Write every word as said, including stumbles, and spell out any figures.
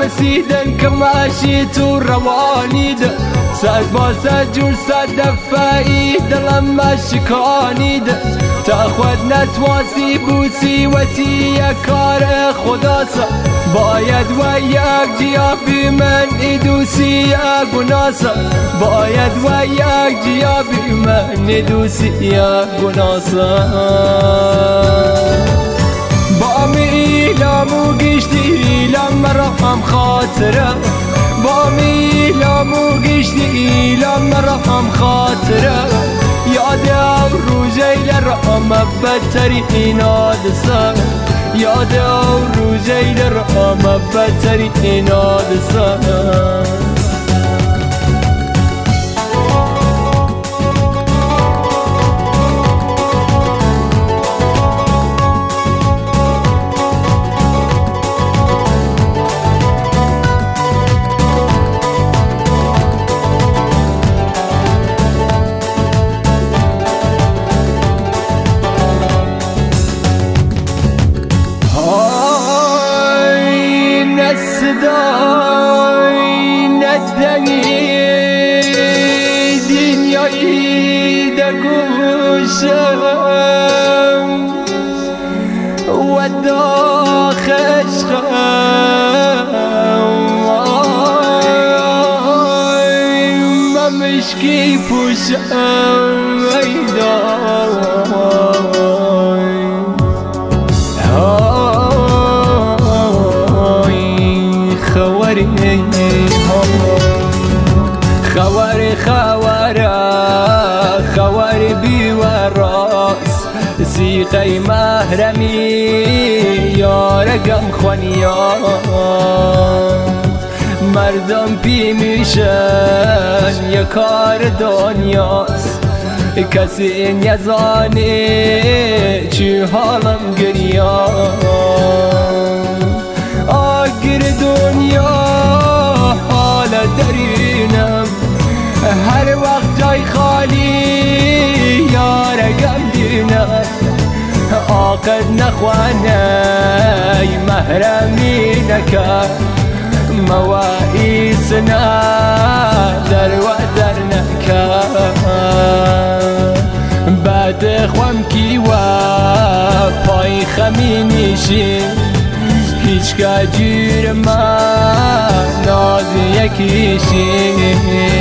ترسیدن که ماشی تو روانی ده سد با سد جور سد دفعی دلم ما شکانی ده تا خود نتواسی بوسی وتی یک کار خداسا باید و یک جیابی من ندوسی یک گناسا باید و یک جیابی من ندوسی یک گناسا با می ایلامو گشتی ایلام مرا هم خاطره با می ایلامو گشتی ایلام مرا هم خاطره یاد او روزی لرام بدتری ایناد سر یاد او روزی لرام بدتری ایناد سر صدای ندنی دنیایی در گوشم و داخشم من مشکی پوشم خوار خوارا خوار بی و راس سیقی محرمی یارگم خونیا مردم پی میشن یک کار دنیاست کسی نزانه چی حالم گریا آگر دنیا حال درینم هر وقت جای خالی یارگم دینم آقد نخوانه محرمی نکرد موائیسنا در و در نکرد بعد خوام کی و پای خمی نیشی هیچ که جیر من ناز یکیشی